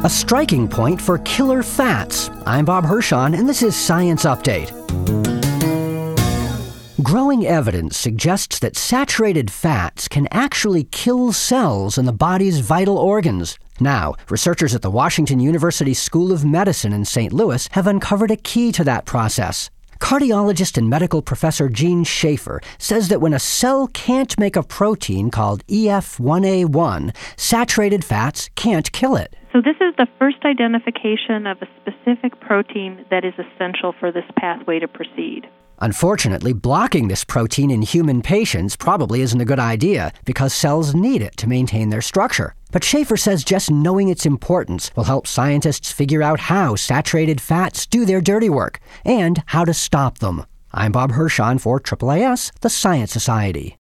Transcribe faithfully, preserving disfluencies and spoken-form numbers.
A striking point for killer fats. I'm Bob Hirschon, and this is Science Update. Growing evidence suggests that saturated fats can actually kill cells in the body's vital organs. Now, researchers at the Washington University School of Medicine in Saint Louis have uncovered a key to that process. Cardiologist and medical professor Gene Schaefer says that when a cell can't make a protein called E F one A one, saturated fats can't kill it. So this is the first identification of a specific protein that is essential for this pathway to proceed. Unfortunately, blocking this protein in human patients probably isn't a good idea because cells need it to maintain their structure. But Schaefer says just knowing its importance will help scientists figure out how saturated fats do their dirty work and how to stop them. I'm Bob Hirschon for A A A S, the Science Society.